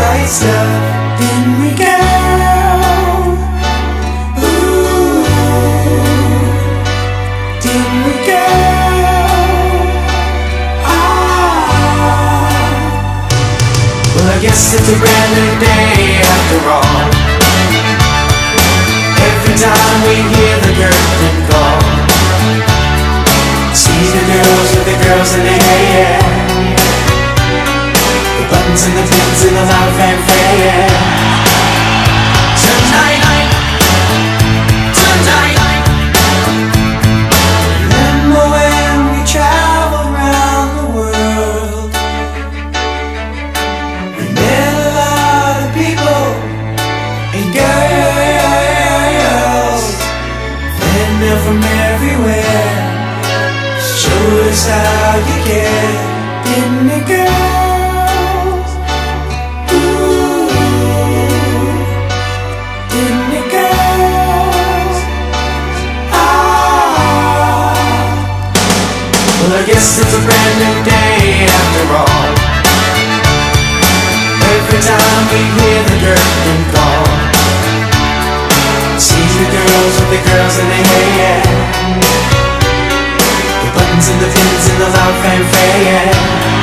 right stuff, didn't we, girl? Ooh, didn't we, girl? Ah. Well, I guess it's a brand new day after all. Every time we hear the curtain call, see the girls with the girls in their hair, the buttons and the pins and the loud fanfare, yeah. Tonight, tonight, remember when we traveled around the world? We met a lot of people and girls, men from everywhere, showed us how you care, didn't it, girls? Ooh, didn't it, girls? Ah. Well, I guess it's a brand new day after all. Every time we hear the curtain call, see the girls with the girls in their hair, the buttons and the pins and the loud fanfare, yeah.